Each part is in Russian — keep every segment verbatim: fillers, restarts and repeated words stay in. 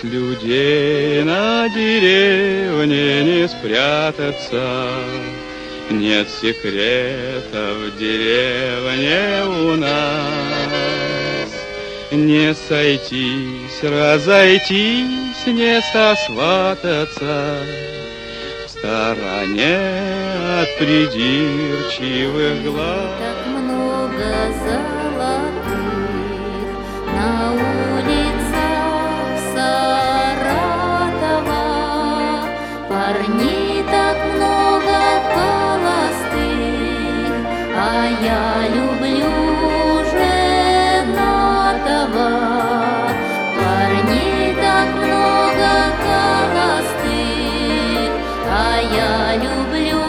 От людей на деревне не спрятаться, нет секретов в деревне у нас. Не сойтись, разойтись, не сосвататься в стороне от придирчивых глаз. Так много золотых на улицах Саратова, парней так много холостых, а я люблю женатого. Парней так много холостых, а я люблю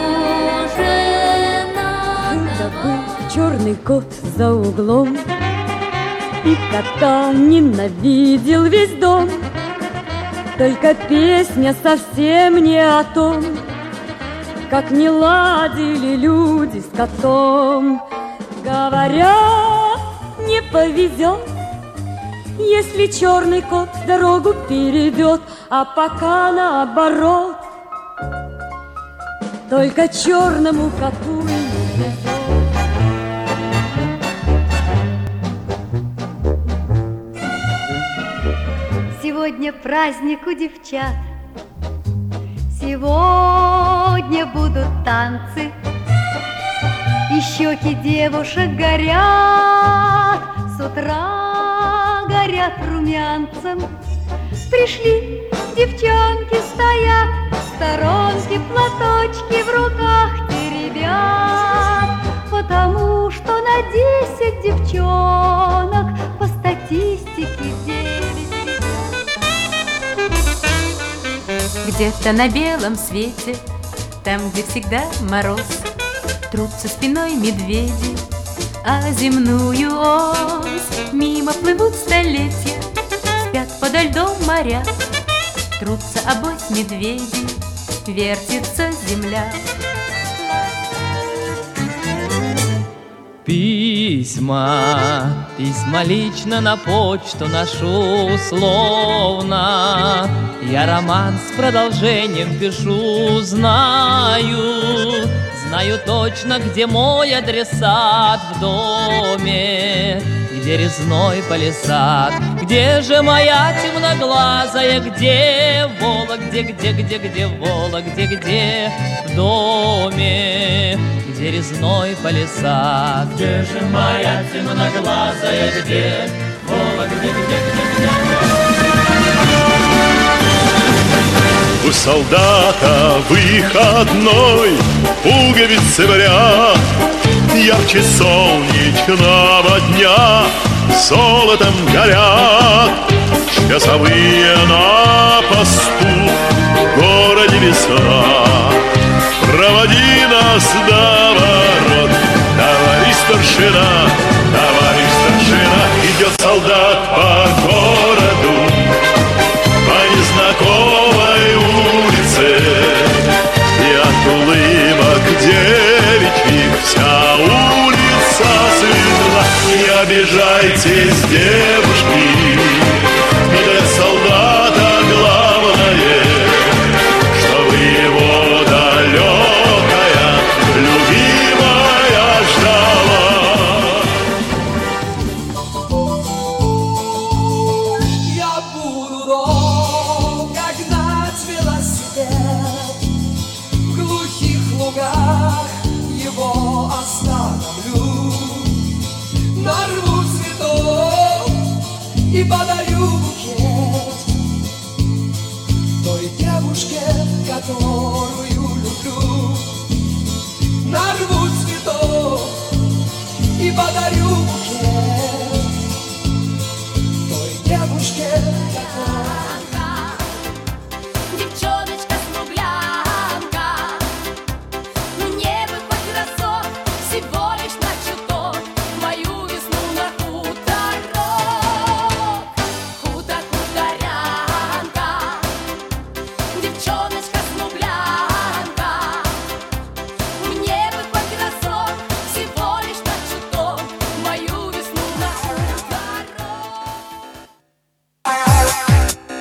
женатого. Черный кот за углом, и кота ненавидел весь дом. Только песня совсем не о том, как не ладили люди с котом. Говорят, не повезет, если черный кот дорогу перейдет, а пока наоборот, только черному коту и не везет. Сегодня праздник у девчат, сегодня будут танцы, и щеки девушек горят, с утра горят румянцем. Пришли девчонки, стоят в сторонке, платочки в руках теребят, потому что на десять девчонок по статистике девять. Где-то на белом свете, там, где всегда мороз, трутся спиной медведи, а земную ось мимо плывут столетия, спят подо льдом моря, трутся обось медведи, вертится земля. Письма, письма лично на почту ношу условно. Я роман с продолжением пишу, знаю, знаю точно, где мой адресат в доме, где резной палисад, где же моя темноглазая, где Вола, где, где, где, где Вола, где, где в доме, где резной палисад. Где же моя темноглазая, где Вола, где, где, где, где У солдата выходной, пуговицы в ряд, ярче солнечного дня золотом горят. Часовые на посту, в городе весна. Проводи нас до ворот, товарищ старшина, товарищ старшина. Идет солдат по городу, по незнакомой улице, и от улыбок девичьих вся улица светла. Не обижайтесь, девушки, для солдата главное, что вы его далекая, любимая ждала. Я буду долго гнать велосипед, в глухих лугах его остановлю, нарву цветов и подарю букет той девушке, которую люблю. Нарву цветов и подарю букет той девушке, которую... Девчоночка смуглянка, мне бы хоть разок, всего лишь на чуток, мою весну на хуторок. Хутор-хуторянка, девчоночка смуглянка, мне бы хоть разок, всего лишь на чуток, мою весну на хуторок.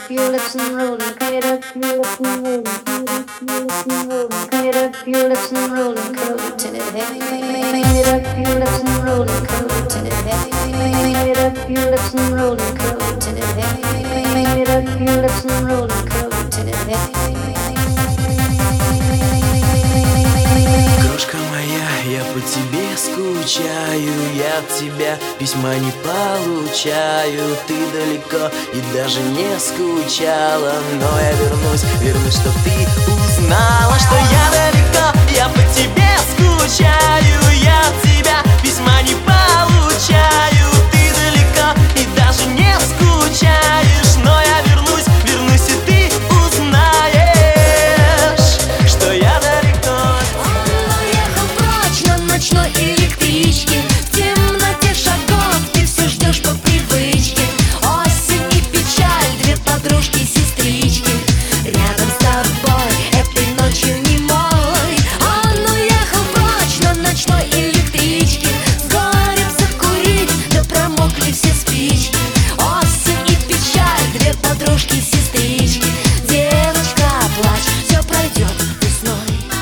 up your lips and roll them. Cut it up your lips and roll them. Cut it up your lips and roll them. Curl it till it heavy. Cut it up your lips and roll them. Curl it till it heavy. Cut it up your lips and roll them. Curl it till it heavy. Cut it up your lips and roll them. Curl it till it heavy. Крошка моя, я по тебе скучаю, я от тебя письма не получаю. Ты далеко и даже не скучала, но я вернусь, вернусь, чтоб ты узнала, что я далеко, я по тебе скучаю, я от тебя письма не получаю. Ты далеко и даже не скучаешь, но я вернусь, вернусь, и ты узнаешь, что я далеко. Ночной электрички, в темноте шагов ты все ждешь по привычке. Осень и печаль, две подружки-сестрички рядом с тобой этой ночью немой. Он уехал прочь на ночной электричке, с горем закурить, да промокли все спички. Осень и печаль, две подружки-сестрички. Девочка, плачь, все пройдет весной.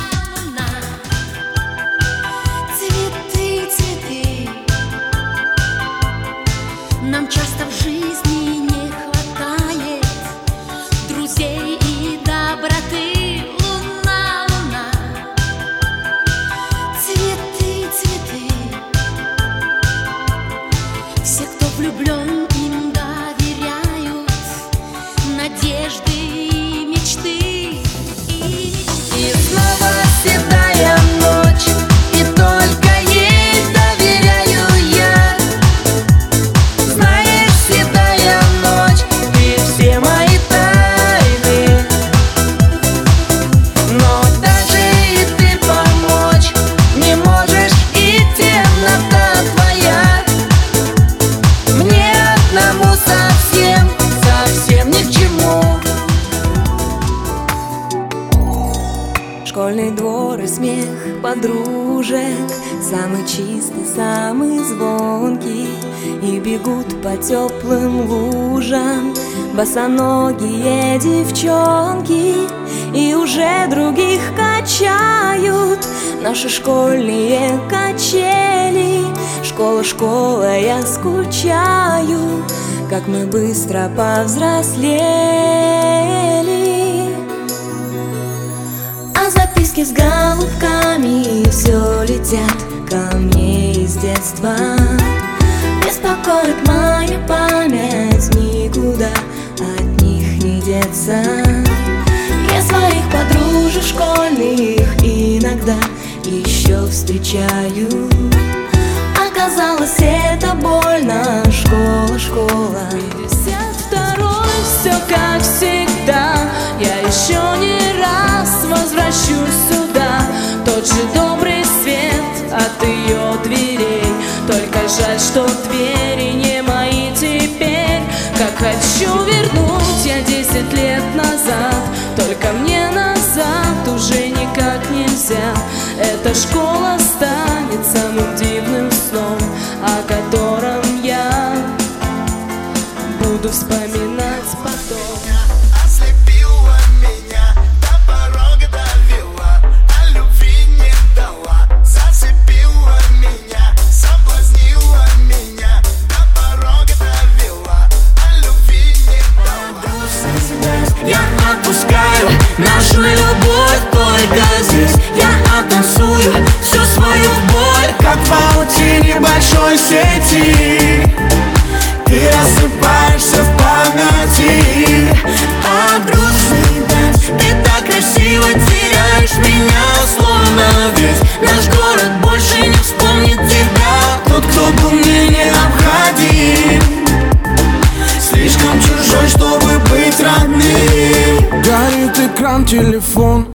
Нам часто в жизни не хватает друзей и доброты. Луна, луна, цветы, цветы. Все, кто влюблен, им доверяют надежды и мечты. И, и снова седая ночь, и только ей доверяю я. Знаешь, седая ночь, ты все мои тайны, но даже и ты помочь не можешь, и темнота твоя мне одному совсем, совсем ни к чему. Школьный двор и смех подружек, самый чистый, самый звонкий. И бегут по теплым лужам босоногие девчонки, и уже других качают наши школьные качели. Школа, школа, я скучаю, как мы быстро повзрослели. А записки с голубками все летят ко мне из детства. Беспокоит моя память, никуда от них не деться. Я своих подружек школьных иногда еще встречаю. Оказалось, это больно, школа, школа. пятьдесят второй, все как всегда. Я еще не раз возвращусь сюда. Тот же добрый свет от ее дверей. Только жаль, что двери не мои теперь. Как хочу вернуть я десять лет назад, только мне назад уже никак нельзя. Эта школа станет самым дивным сном, о котором я буду вспоминать потом. Ослепила меня, до порога довела, а любви не дала. Зацепила меня, соблазнила меня, до порога довела, а любви не дала. Я отпускаю нашу любовь только здесь. Я оттанцую всю свою боль, Как в паутине большой сети, ты рассыпаешься в памяти. а грустный дэнс. Ты так красиво теряешь меня, словно весь наш город больше не вспомнит тебя. Тот, кто был мне необходим, слишком чужой, чтобы быть родным. Горит экран, телефон,